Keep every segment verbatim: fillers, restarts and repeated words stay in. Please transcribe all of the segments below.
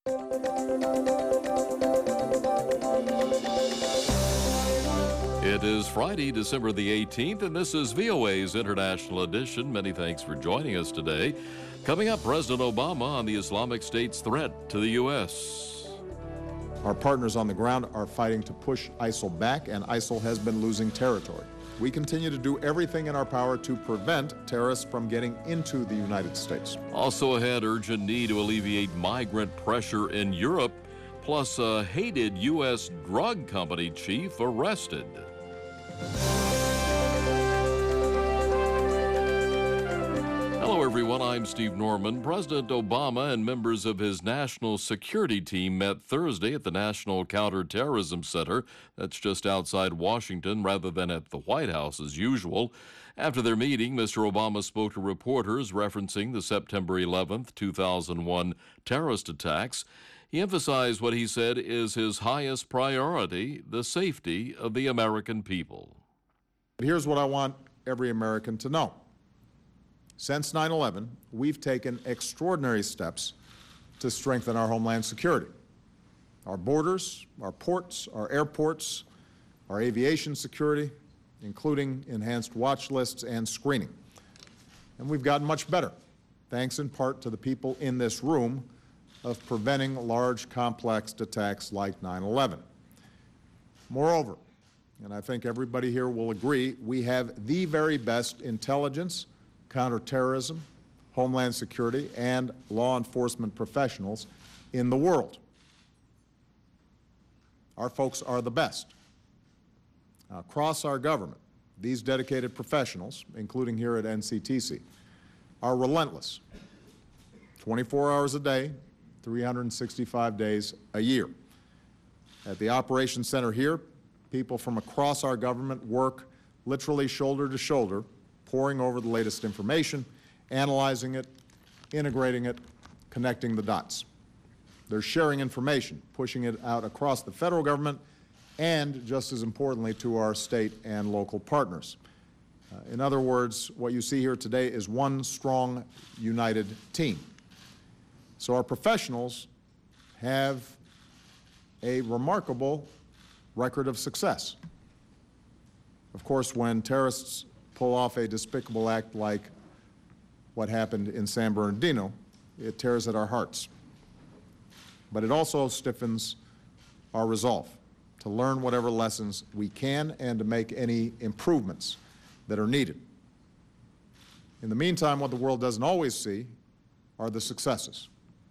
It is Friday, December the eighteenth, and this is V O A's International Edition. Many thanks for joining us today. Coming up, President Obama on the Islamic State's threat to the U S Our partners on the ground are fighting to push ISIL back, and ISIL has been losing territory. We continue to do everything in our power to prevent terrorists from getting into the United States. Also ahead, urgent need to alleviate migrant pressure in Europe, plus a hated U S drug company chief arrested. Hello, everyone. I'm Steve Norman. President Obama and members of his national security team met Thursday at the National Counterterrorism Center. That's just outside Washington rather than at the White House as usual. After their meeting, Mister Obama spoke to reporters referencing the September eleventh, two thousand one terrorist attacks. He emphasized what he said is his highest priority, the safety of the American people. Here's what I want every American to know. Since nine eleven, we've taken extraordinary steps to strengthen our homeland security. Our borders, our ports, our airports, our aviation security, including enhanced watch lists and screening. And we've gotten much better, thanks in part to the people in this room, of preventing large, complex attacks like nine eleven. Moreover, and I think everybody here will agree, we have the very best intelligence, counterterrorism, homeland security, and law enforcement professionals in the world. Our folks are the best. Across our government, these dedicated professionals, including here at N C T C, are relentless, twenty-four hours a day, three hundred sixty-five days a year. At the Operations Center here, people from across our government work literally shoulder to shoulder, poring over the latest information, analyzing it, integrating it, connecting the dots. They're sharing information, pushing it out across the federal government, and just as importantly to our state and local partners. Uh, in other words, what you see here today is one strong, united team. So our professionals have a remarkable record of success. Of course, when terrorists pull off a despicable act like what happened in San Bernardino, it tears at our hearts. But it also stiffens our resolve to learn whatever lessons we can and to make any improvements that are needed. In the meantime, what the world doesn't always see are the successes.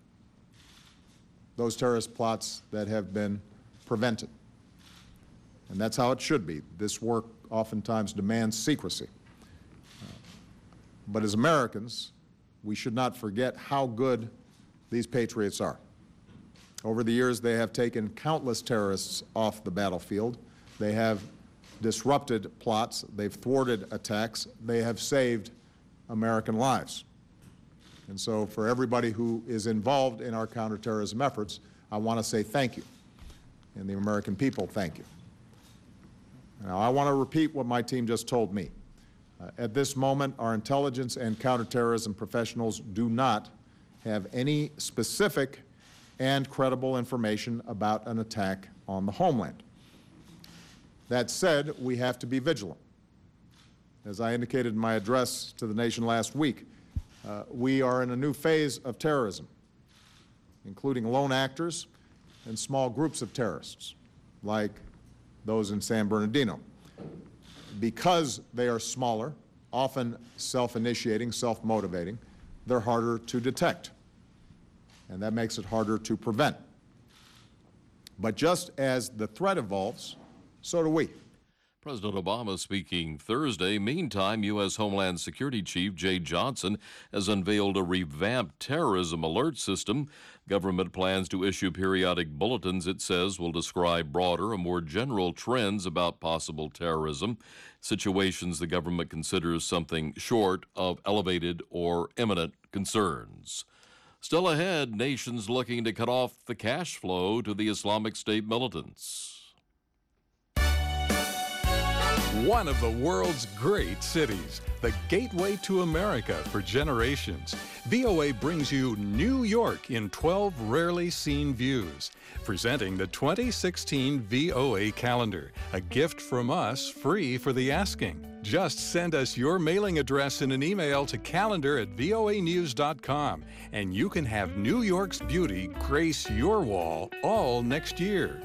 Those terrorist plots that have been prevented. And that's how it should be. This work oftentimes demands secrecy. Uh, but as Americans, we should not forget how good these patriots are. Over the years, they have taken countless terrorists off the battlefield. They have disrupted plots. They've thwarted attacks. They have saved American lives. And so for everybody who is involved in our counterterrorism efforts, I want to say thank you. And the American people, thank you. Now, I want to repeat what my team just told me. Uh, at this moment, our intelligence and counterterrorism professionals do not have any specific and credible information about an attack on the homeland. That said, we have to be vigilant. As I indicated in my address to the nation last week, Uh, we are in a new phase of terrorism, including lone actors and small groups of terrorists, like those in San Bernardino. Because they are smaller, often self-initiating, self-motivating, they're harder to detect, and that makes it harder to prevent. But just as the threat evolves, so do we. President Obama speaking Thursday. Meantime, U S. Homeland Security Chief Jeh Johnson has unveiled a revamped terrorism alert system. Government plans to issue periodic bulletins, it says, will describe broader and more general trends about possible terrorism, situations the government considers something short of elevated or imminent concerns. Still ahead, nations looking to cut off the cash flow to the Islamic State militants. One of the world's great cities, the gateway to America for generations. V O A brings you New York in twelve rarely seen views. Presenting the twenty sixteen V O A calendar, a gift from us free for the asking. Just send us your mailing address in an email to calendar at V O A news dot com, and you can have New York's beauty grace your wall all next year.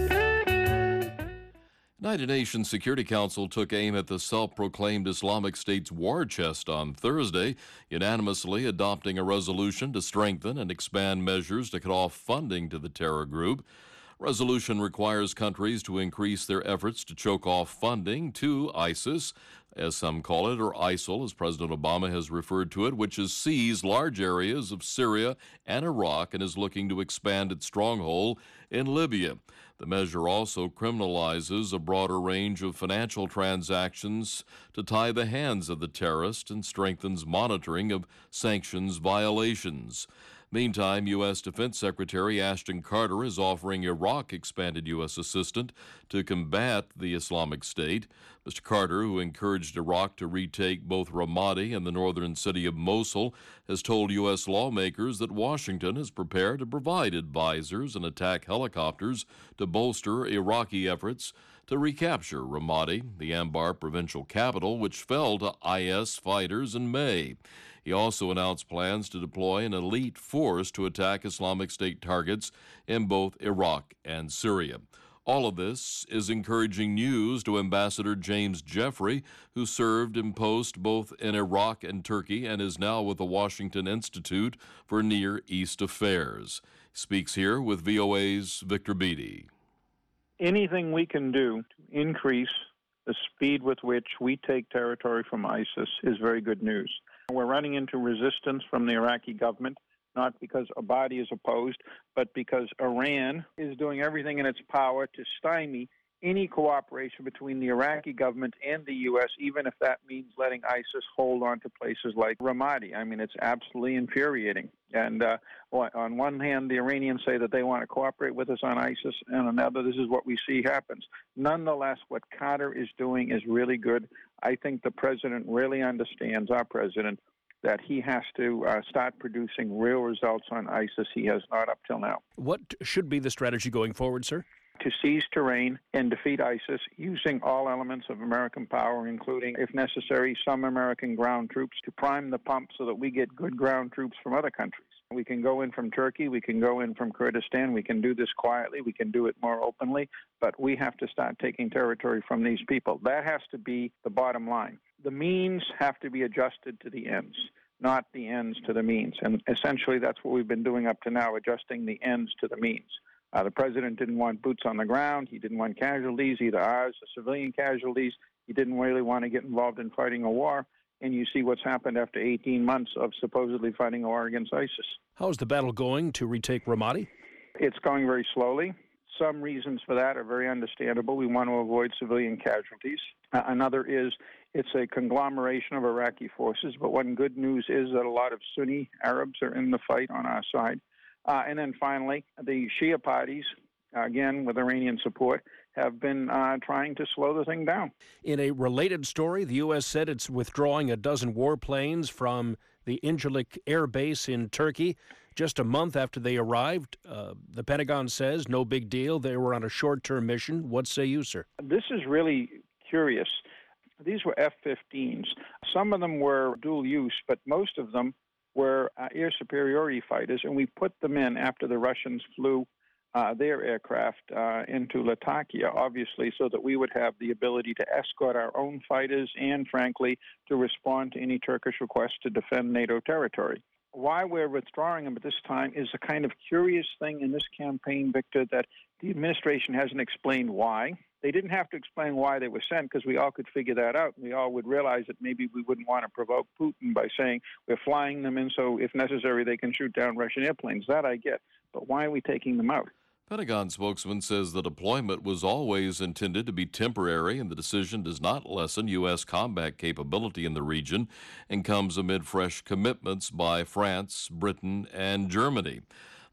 United Nations Security Council took aim at the self-proclaimed Islamic State's war chest on Thursday, unanimously adopting a resolution to strengthen and expand measures to cut off funding to the terror group. Resolution requires countries to increase their efforts to choke off funding to ISIS, as some call it, or ISIL, as President Obama has referred to it, which has seized large areas of Syria and Iraq and is looking to expand its stronghold in Libya. The measure also criminalizes a broader range of financial transactions to tie the hands of the terrorist and strengthens monitoring of sanctions violations. Meantime, U S. Defense Secretary Ashton Carter is offering Iraq expanded U S assistance to combat the Islamic State. Mister Carter, who encouraged Iraq to retake both Ramadi and the northern city of Mosul, has told U S lawmakers that Washington is prepared to provide advisors and attack helicopters to bolster Iraqi efforts to recapture Ramadi, the Anbar provincial capital, which fell to I S fighters in May. He also announced plans to deploy an elite force to attack Islamic State targets in both Iraq and Syria. All of this is encouraging news to Ambassador James Jeffrey, who served in post both in Iraq and Turkey and is now with the Washington Institute for Near East Affairs. He speaks here with V O A's Victor Beattie. Anything we can do to increase the speed with which we take territory from ISIS is very good news. We're running into resistance from the Iraqi government, not because Abadi is opposed, but because Iran is doing everything in its power to stymie any cooperation between the Iraqi government and the U S, even if that means letting ISIS hold on to places like Ramadi. I mean, it's absolutely infuriating. And uh, on one hand, the Iranians say that they want to cooperate with us on ISIS, and on the other, this is what we see happens. Nonetheless, what Carter is doing is really good. I think the president really understands, our president, that he has to uh, start producing real results on ISIS. He has not up till now. What should be the strategy going forward, sir? To seize terrain and defeat ISIS using all elements of American power, including, if necessary, some American ground troops to prime the pump so that we get good ground troops from other countries. We can go in from Turkey, we can go in from Kurdistan, we can do this quietly, we can do it more openly, but we have to start taking territory from these people. That has to be the bottom line. The means have to be adjusted to the ends, not the ends to the means. And essentially that's what we've been doing up to now, adjusting the ends to the means. Uh, the president didn't want boots on the ground. He didn't want casualties, either ours or civilian casualties. He didn't really want to get involved in fighting a war. And you see what's happened after eighteen months of supposedly fighting a war against ISIS. How is the battle going to retake Ramadi? It's going very slowly. Some reasons for that are very understandable. We want to avoid civilian casualties. Uh, another is it's a conglomeration of Iraqi forces. But one good news is that a lot of Sunni Arabs are in the fight on our side. Uh, and then finally, the Shia parties, again with Iranian support, have been uh, trying to slow the thing down. In a related story, the U S said it's withdrawing a dozen warplanes from the Incirlik Air Base in Turkey just a month after they arrived. Uh, the Pentagon says no big deal. They were on a short-term mission. What say you, sir? This is really curious. These were F fifteens. Some of them were dual use, but most of them were uh, air superiority fighters, and we put them in after the Russians flew uh, their aircraft uh, into Latakia, obviously, so that we would have the ability to escort our own fighters and, frankly, to respond to any Turkish request to defend NATO territory. Why we're withdrawing them at this time is a kind of curious thing in this campaign, Victor, that the administration hasn't explained why. They didn't have to explain why they were sent because we all could figure that out. We all would realize that maybe we wouldn't want to provoke Putin by saying we're flying them in so if necessary they can shoot down Russian airplanes. That I get. But why are we taking them out? Pentagon spokesman says the deployment was always intended to be temporary and the decision does not lessen U S combat capability in the region and comes amid fresh commitments by France, Britain, and Germany.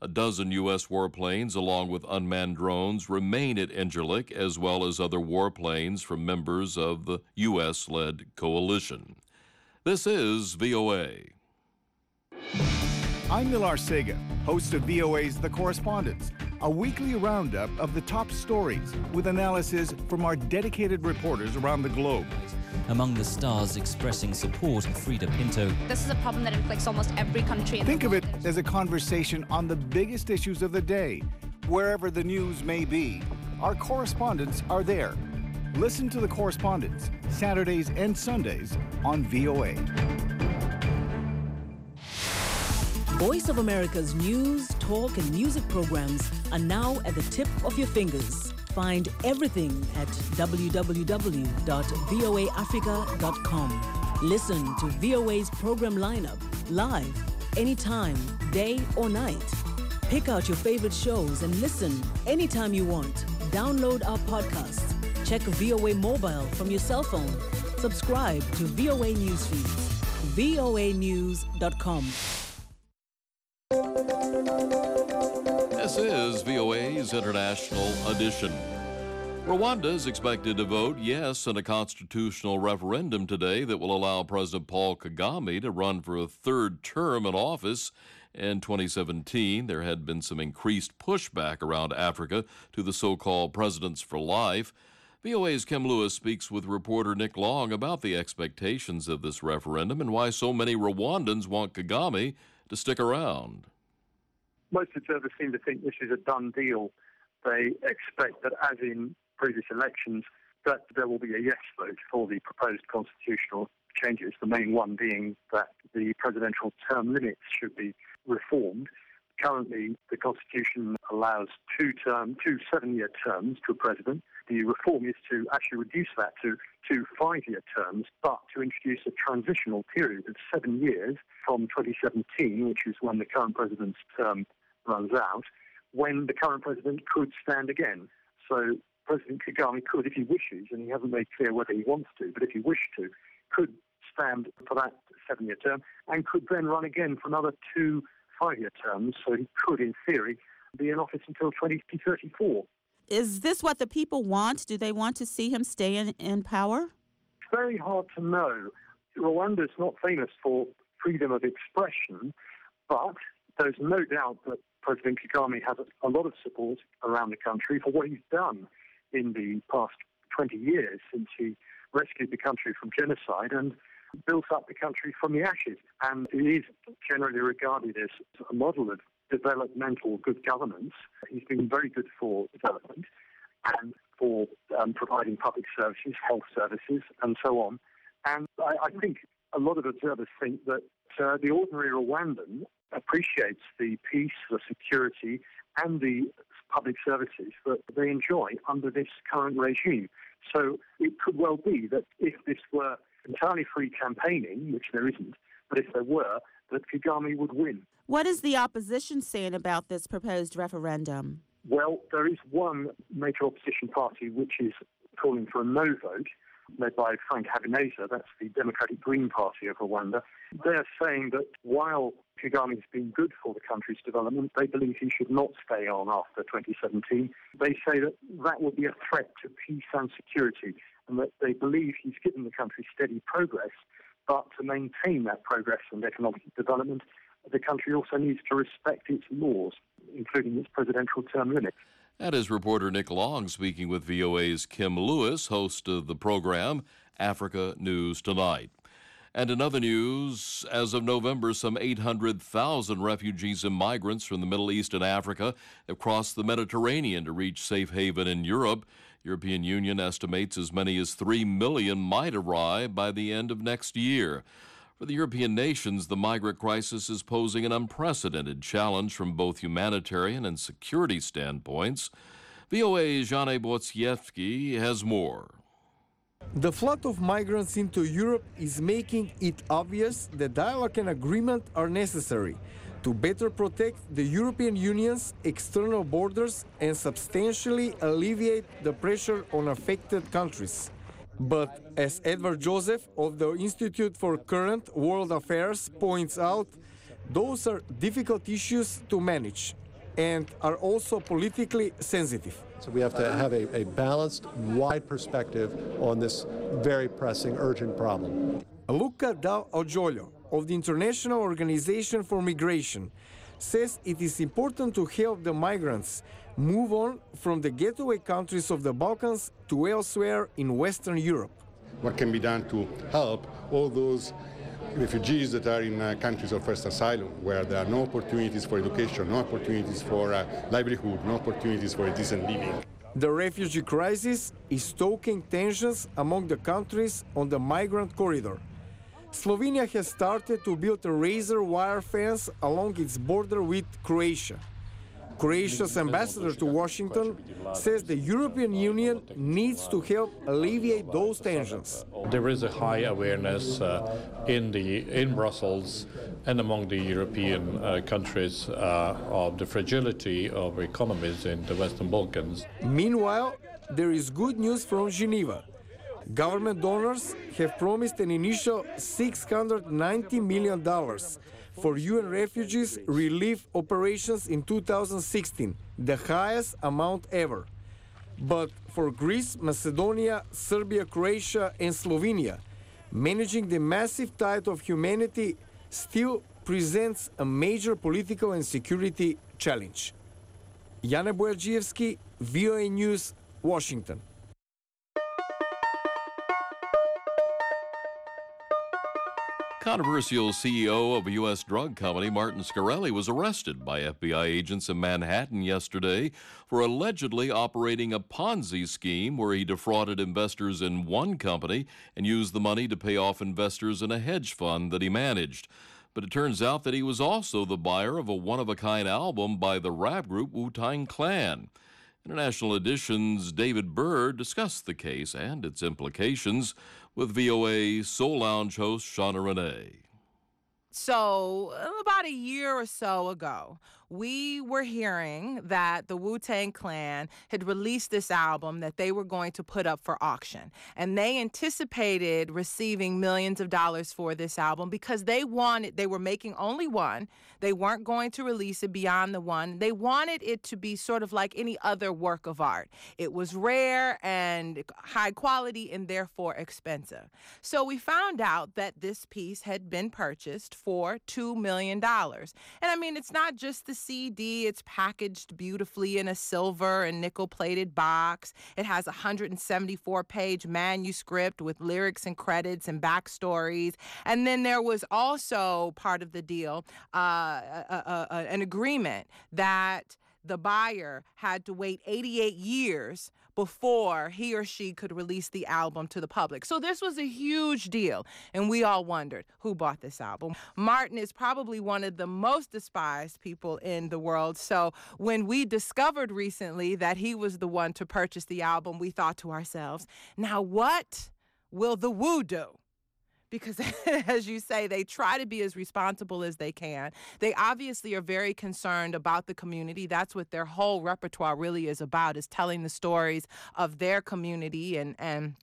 A dozen U S warplanes, along with unmanned drones, remain at Incirlik, as well as other warplanes from members of the U S-led coalition. This is V O A. I'm Nilar Sega, host of V O A's The Correspondents, a weekly roundup of the top stories with analysis from our dedicated reporters around the globe. Among the stars expressing support, Frida Pinto. This is a problem that inflicts almost every country in Think the world. of it as a conversation on the biggest issues of the day. Wherever the news may be, our correspondents are there. Listen to The Correspondents, Saturdays and Sundays on V O A. Voice of America's news, talk, and music programs are now at the tip of your fingers. Find everything at w w w dot v o a africa dot com. Listen to V O A's program lineup live, anytime, day or night. Pick out your favorite shows and listen anytime you want. Download our podcasts. Check V O A mobile from your cell phone. Subscribe to V O A news feeds. v o a news dot com. This is V O A's International Edition. Rwanda is expected to vote yes in a constitutional referendum today that will allow President Paul Kagame to run for a third term in office. In twenty seventeen, there had been some increased pushback around Africa to the so-called Presidents for Life. V O A's Kim Lewis speaks with reporter Nick Long about the expectations of this referendum and why so many Rwandans want Kagame to stick around. Most observers seem to think this is a done deal. They expect that, as in previous elections, that there will be a yes vote for the proposed constitutional changes, the main one being that the presidential term limits should be reformed. Currently, the Constitution allows two term, two seven-year terms to a president. The reform is to actually reduce that to two five-year terms, but to introduce a transitional period of seven years from twenty seventeen, which is when the current president's term runs out, when the current president could stand again. So President Kagame could, if he wishes, and he hasn't made clear whether he wants to, but if he wished to, could stand for that seven-year term and could then run again for another two five-year terms. So he could, in theory, be in office until twenty thirty-four. Is this what the people want? Do they want to see him stay in, in power? It's very hard to know. Rwanda is not famous for freedom of expression, but there's no doubt that President Kagame has a lot of support around the country for what he's done in the past twenty years since he rescued the country from genocide and built up the country from the ashes. And it is generally regarded as a model of developmental good governance. He's been very good for development and for um, providing public services, health services, and so on. And I, I think a lot of observers think that uh, the ordinary Rwandan appreciates the peace, the security, and the public services that they enjoy under this current regime. So it could well be that if this were entirely free campaigning, which there isn't, but if there were, that Kagame would win. What is the opposition saying about this proposed referendum? Well, there is one major opposition party which is calling for a no vote, led by Frank Habineza. That's the Democratic Green Party of Rwanda. They're saying that while Kagame has been good for the country's development, they believe he should not stay on after twenty seventeen. They say that that would be a threat to peace and security, and that they believe he's given the country steady progress, but to maintain that progress and economic development, the country also needs to respect its laws, including its presidential term limits. That is reporter Nick Long speaking with V O A's Kim Lewis, host of the program Africa News Tonight. And in other news, as of November, some eight hundred thousand refugees and migrants from the Middle East and Africa have crossed the Mediterranean to reach safe haven in Europe. European Union estimates as many as three million might arrive by the end of next year. For the European nations, the migrant crisis is posing an unprecedented challenge from both humanitarian and security standpoints. V O A's Jane Bociewski has more. The flood of migrants into Europe is making it obvious that dialogue and agreement are necessary to better protect the European Union's external borders and substantially alleviate the pressure on affected countries. But as Edward Joseph of the Institute for Current World Affairs points out, those are difficult issues to manage. and are also politically sensitive. So we have to have a, a balanced, wide perspective on this very pressing, urgent problem. Luca Dal Oggioglio of the International Organization for Migration says it is important to help the migrants move on from the getaway countries of the Balkans to elsewhere in Western Europe. What can be done to help all those refugees that are in uh, countries of first asylum, where there are no opportunities for education, no opportunities for uh, livelihood, no opportunities for a decent living. The refugee crisis is stoking tensions among the countries on the migrant corridor. Slovenia has started to build a razor wire fence along its border with Croatia. Croatia's ambassador to Washington says the European Union needs to help alleviate those tensions. There is a high awareness uh, in, the, in Brussels and among the European uh, countries uh, of the fragility of economies in the Western Balkans. Meanwhile, there is good news from Geneva. Government donors have promised an initial six hundred ninety million dollars for U N refugees relief operations in two thousand sixteen, the highest amount ever. But for Greece, Macedonia, Serbia, Croatia, and Slovenia, managing the massive tide of humanity still presents a major political and security challenge. Jana Bojacijevski, V O A News, Washington. Controversial C E O of a U S drug company, Martin Shkreli, was arrested by F B I agents in Manhattan yesterday for allegedly operating a Ponzi scheme where he defrauded investors in one company and used the money to pay off investors in a hedge fund that he managed. But it turns out that he was also the buyer of a one-of-a-kind album by the rap group Wu-Tang Clan. International Edition's David Byrd discussed the case and its implications with V O A Soul Lounge host Shauna Renee. So about a year or so ago, we were hearing that the Wu-Tang Clan had released this album that they were going to put up for auction. And they anticipated receiving millions of dollars for this album because they wanted, they were making only one. They weren't going to release it beyond the one. They wanted it to be sort of like any other work of art. It was rare and high quality and therefore expensive. So we found out that this piece had been purchased for two million dollars. And I mean, it's not just the C D. It's packaged beautifully in a silver and nickel-plated box. It has a one hundred seventy-four page manuscript with lyrics and credits and backstories. And then there was also part of the deal, uh, a, a, a, an agreement that the buyer had to wait eighty-eight years before he or she could release the album to the public. So this was a huge deal, and we all wondered who bought this album. Martin is probably one of the most despised people in the world, so when we discovered recently that he was the one to purchase the album, we thought to ourselves, now what will the Wu do? Because, as you say, they try to be as responsible as they can. They obviously are very concerned about the community. That's what their whole repertoire really is about, is telling the stories of their community. And, and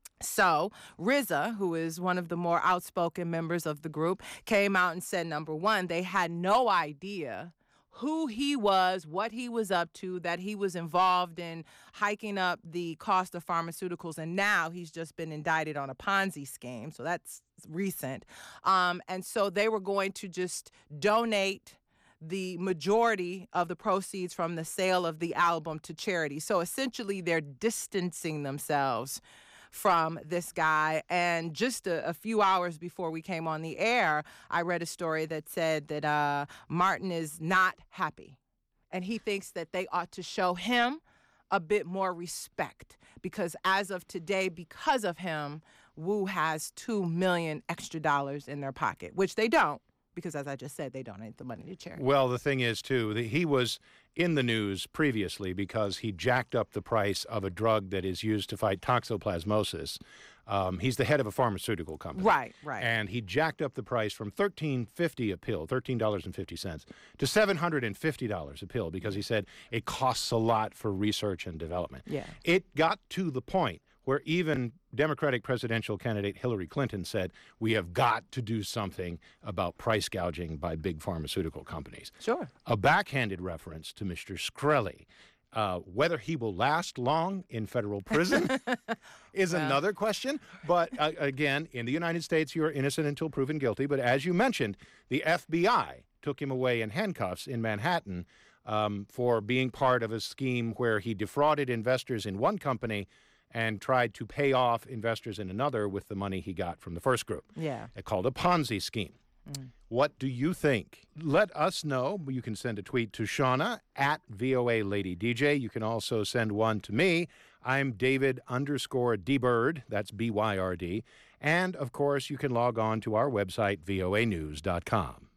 so R Z A, who is one of the more outspoken members of the group, came out and said, number one, they had no idea who he was, what he was up to, that he was involved in hiking up the cost of pharmaceuticals, and now he's just been indicted on a Ponzi scheme, so that's recent. Um, and so they were going to just donate the majority of the proceeds from the sale of the album to charity. So essentially they're distancing themselves from this guy. And just a, a few hours before we came on the air, I read a story that said that uh, Martin is not happy. And he thinks that they ought to show him a bit more respect because as of today, because of him, Wu has two million extra dollars in their pocket, which they don't. Because, as I just said, they donate the money to charity. Well, the thing is, too, that he was in the news previously because he jacked up the price of a drug that is used to fight toxoplasmosis. Um, he's the head of a pharmaceutical company. Right, right. And he jacked up the price from thirteen fifty a pill, thirteen dollars and fifty cents, to seven hundred fifty dollars a pill because he said it costs a lot for research and development. Yeah. It got to the point where even Democratic presidential candidate Hillary Clinton said, we have got to do something about price gouging by big pharmaceutical companies. Sure. A backhanded reference to Mister Shkreli. Uh, whether he will last long in federal prison is well. another question. But uh, again, in the United States, you are innocent until proven guilty. But as you mentioned, the F B I took him away in handcuffs in Manhattan um, for being part of a scheme where he defrauded investors in one company and tried to pay off investors in another with the money he got from the first group. Yeah. They called a Ponzi scheme. Mm. What do you think? Let us know. You can send a tweet to Shauna at V O A Lady D J. You can also send one to me. I'm David underscore D-Bird. That's B Y R D. And, of course, you can log on to our website, V O A news dot com.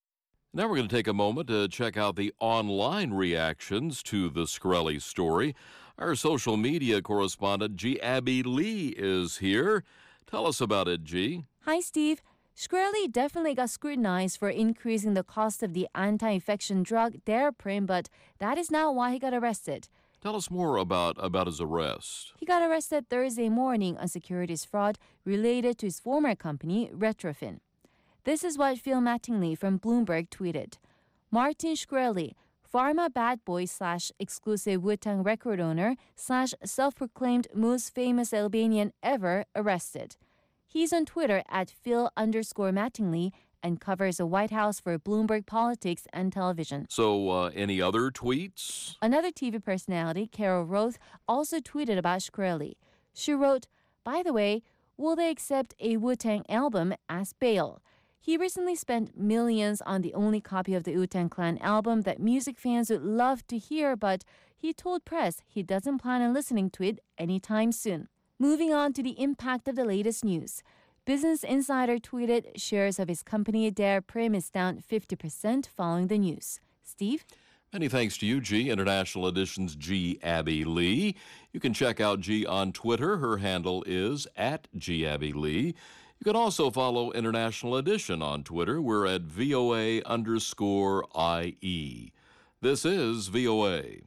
Now we're going to take a moment to check out the online reactions to the Shkreli story. Our social media correspondent, G. Abby Lee, is here. Tell us about it, G. Hi, Steve. Shkreli definitely got scrutinized for increasing the cost of the anti-infection drug Daraprim, but that is not why he got arrested. Tell us more about, about his arrest. He got arrested Thursday morning on securities fraud related to his former company, Retrofin. This is what Phil Mattingly from Bloomberg tweeted. Martin Shkreli, pharma bad boy slash exclusive Wu-Tang record owner slash self-proclaimed most famous Albanian ever, arrested. He's on Twitter at Phil underscore Mattingly and covers the White House for Bloomberg Politics and Television. So, uh, any other tweets? Another T V personality, Carol Roth, also tweeted about Shkreli. She wrote, by the way, will they accept a Wu-Tang album as bail? He recently spent millions on the only copy of the Wu-Tang Clan album that music fans would love to hear, but he told press he doesn't plan on listening to it anytime soon. Moving on to the impact of the latest news. Business Insider tweeted shares of his company Daraprim is down fifty percent following the news. Steve? Many thanks to you, G. International Edition's G. Abby Lee. You can check out G on Twitter. Her handle is at G. Abby Lee. You can also follow International Edition on Twitter. We're at V O A underscore I E. This is V O A.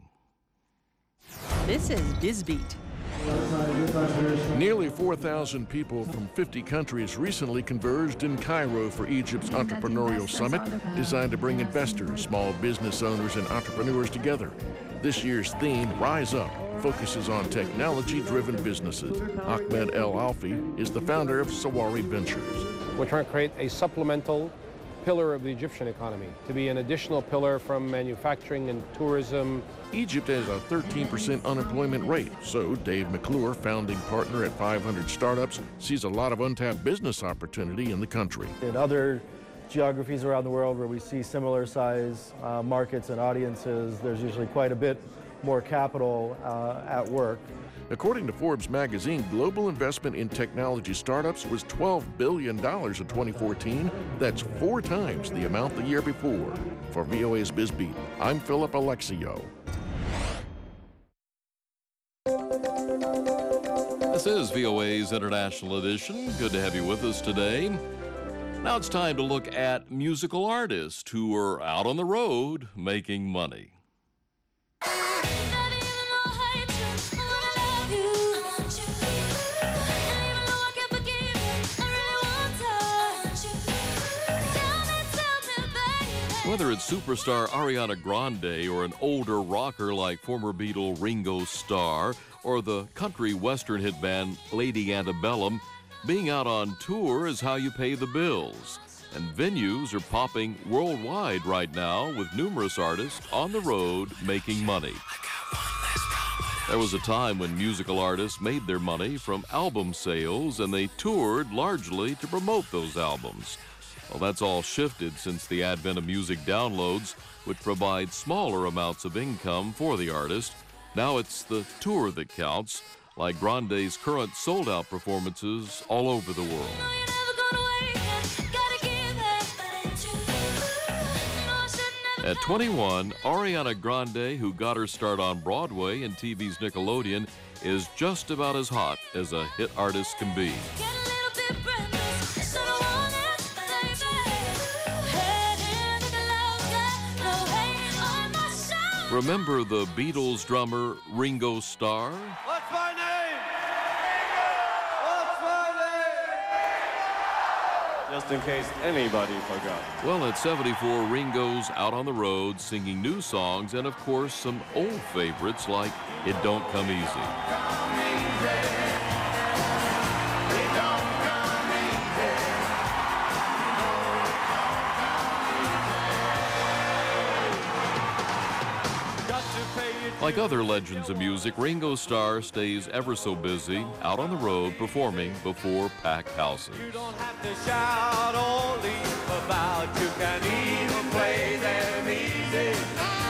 This is BizBeat. Nearly four thousand people from fifty countries recently converged in Cairo for Egypt's Entrepreneurial Summit, designed to bring investors, small business owners, and entrepreneurs together. This year's theme, Rise Up, focuses on technology-driven businesses. Ahmed El Alfi is the founder of Sawari Ventures. We're trying to create a supplemental pillar of the Egyptian economy, to be an additional pillar from manufacturing and tourism. Egypt has a thirteen percent unemployment rate, so Dave McClure, founding partner at five hundred Startups, sees a lot of untapped business opportunity in the country. In other geographies around the world where we see similar size uh, markets and audiences, there's usually quite a bit more capital uh, at work. According to Forbes magazine, global investment in technology startups was twelve billion dollars in twenty fourteen. That's four times the amount the year before. For V O A's BizBeat, I'm Philip Alexio. This is V O A's International Edition. Good to have you with us today. Now it's time to look at musical artists who are out on the road making money. Whether it's superstar Ariana Grande or an older rocker like former Beatle Ringo Starr or the country western hit band Lady Antebellum, being out on tour is how you pay the bills. And venues are popping worldwide right now with numerous artists on the road making money. There was a time when musical artists made their money from album sales and they toured largely to promote those albums. Well, that's all shifted since the advent of music downloads, which provide smaller amounts of income for the artist. Now it's the tour that counts, like Grande's current sold-out performances all over the world. At twenty-one, Ariana Grande, who got her start on Broadway and T V's Nickelodeon, is just about as hot as a hit artist can be. Remember the Beatles drummer Ringo Starr? What's my name? just in case anybody forgot. Well, at seventy-four, Ringo's out on the road singing new songs and, of course, some old favorites like It Don't Come Easy. Like other legends of music, Ringo Starr stays ever so busy out on the road performing before packed houses. You don't have to shout or leave about, you can even play them easy.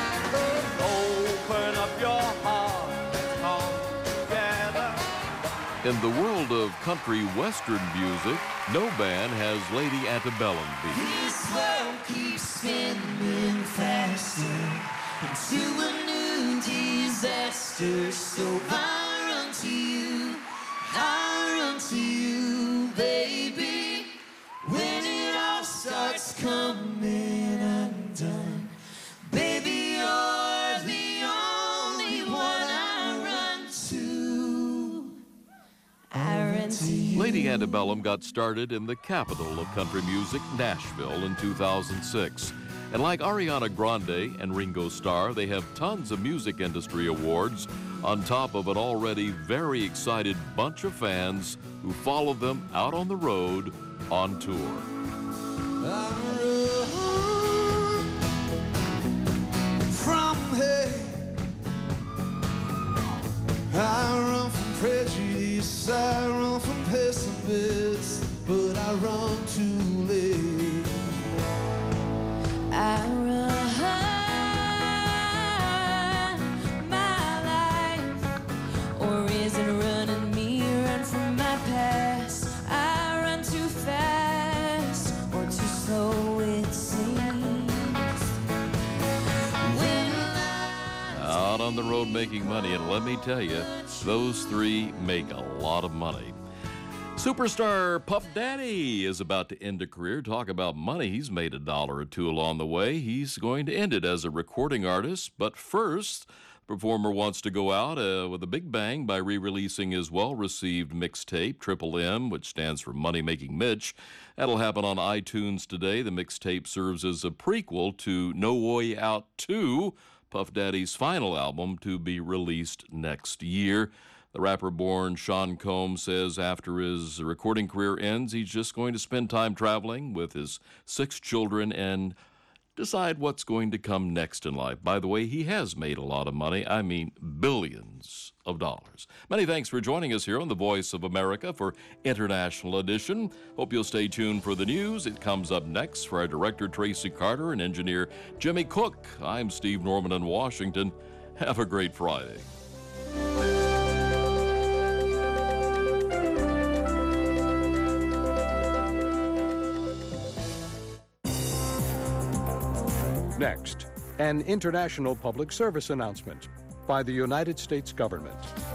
Open up your heart, let's come together. In the world of country western music, no band has Lady Antebellum beat. This world keeps spinning faster into a new disaster, so I run to you, I run to you, baby. When it all starts coming undone, baby, you're the only one I run to. I run to you. Lady Antebellum got started in the capital of country music, Nashville, in two thousand six. And like Ariana Grande and Ringo Starr, they have tons of music industry awards on top of an already very excited bunch of fans who follow them out on the road on tour. I run from hate, I run from prejudice, I run from pessimists, but I run too late. I run my life, or is it running me? Run from my past. I run too fast, or too slow it seems. When Out on the road making money, and let me tell you, those three make a lot of money. Superstar Puff Daddy is about to end a career. Talk about money. He's made a dollar or two along the way. He's going to end it as a recording artist. But first, the performer wants to go out uh, with a big bang by re-releasing his well-received mixtape, Triple M, which stands for Money Making Mitch. That'll happen on iTunes today. The mixtape serves as a prequel to No Way Out two, Puff Daddy's final album to be released next year. The rapper-born Sean Combs says after his recording career ends, he's just going to spend time traveling with his six children and decide what's going to come next in life. By the way, he has made a lot of money. I mean, billions of dollars. Many thanks for joining us here on The Voice of America for International Edition. Hope you'll stay tuned for the news. It comes up next for our director, Tracy Carter, and engineer Jimmy Cook. I'm Steve Norman in Washington. Have a great Friday. Next, an international public service announcement by the United States government.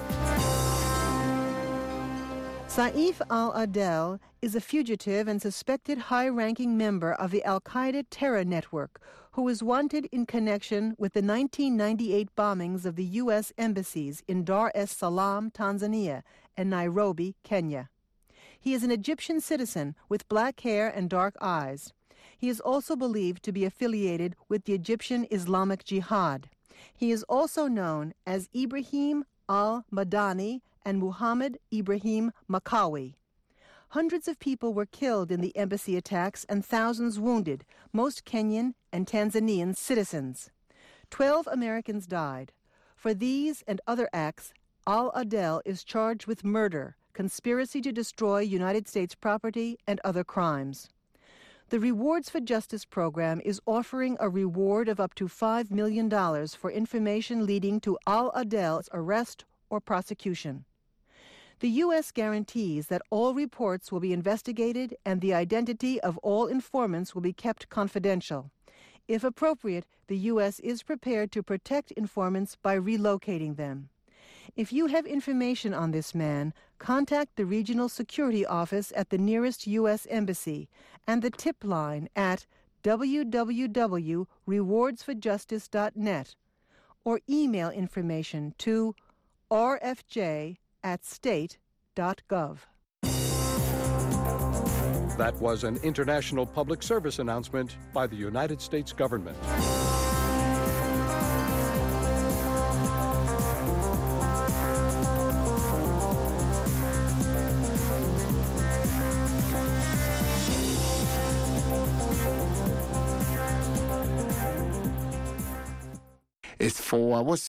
Saif al-Adel is a fugitive and suspected high-ranking member of the al-Qaeda terror network who is wanted in connection with the nineteen ninety-eight bombings of the U S embassies in Dar es Salaam, Tanzania, and Nairobi, Kenya. He is an Egyptian citizen with black hair and dark eyes. He is also believed to be affiliated with the Egyptian Islamic Jihad. He is also known as Ibrahim al-Madani and Muhammad Ibrahim Makawi. Hundreds of people were killed in the embassy attacks and thousands wounded, most Kenyan and Tanzanian citizens. Twelve Americans died. For these and other acts, al-Adel is charged with murder, conspiracy to destroy United States property, and other crimes. The Rewards for Justice program is offering a reward of up to five million dollars for information leading to al-Adel's arrest or prosecution. The U S guarantees that all reports will be investigated and the identity of all informants will be kept confidential. If appropriate, the U S is prepared to protect informants by relocating them. If you have information on this man, contact the Regional Security Office at the nearest U S Embassy and the tip line at w w w dot rewards for justice dot net or email information to r f j at state dot gov. That was an international public service announcement by the United States government. It's four hours